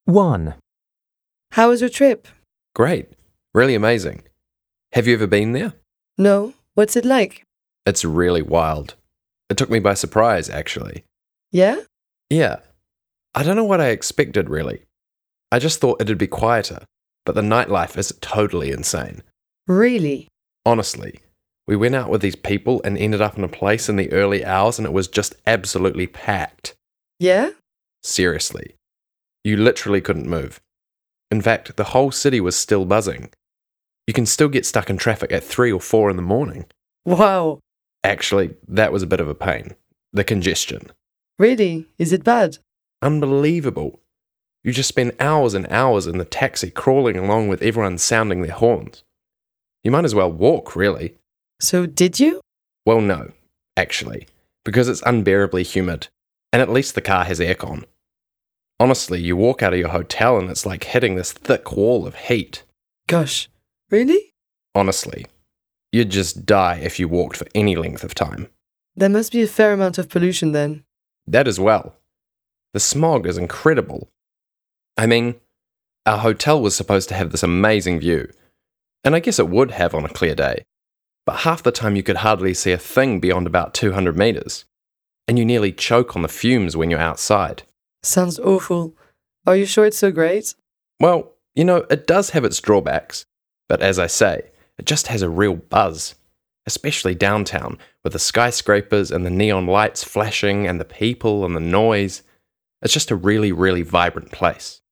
1. How was your trip? Great. Really amazing. Have you ever been there? No. What's it like? It's really wild. It took me by surprise, actually. Yeah? Yeah. I don't know what I expected, really. I just thought it'd be quieter, but the nightlife is totally insane. Really? Honestly, we went out with these people and ended up in a place in the early hours and it was just absolutely packed. Yeah? Seriously. You literally couldn't move. In fact, the whole city was still buzzing. You can still get stuck in traffic at 3 or 4 in the morning. Wow. Actually, that was a bit of a pain. The congestion. Really? Is it bad? Unbelievable. You just spend hours and hours in the taxi crawling along with everyone sounding their horns. You might as well walk, really. So did you? Well, no, actually, because it's unbearably humid, and at least the car has aircon. Honestly, you walk out of your hotel and it's like hitting this thick wall of heat. Gosh. Really? Honestly, you'd just die if you walked for any length of time. There must be a fair amount of pollution then. That as well. The smog is incredible. I mean, our hotel was supposed to have this amazing view, and I guess it would have on a clear day, but half the time you could hardly see a thing beyond about 200 meters, and you nearly choke on the fumes when you're outside. Sounds awful. Are you sure it's so great? Well, it does have its drawbacks, but as I say, it just has a real buzz, especially downtown, with the skyscrapers and the neon lights flashing and the people and the noise. It's just a really, really vibrant place.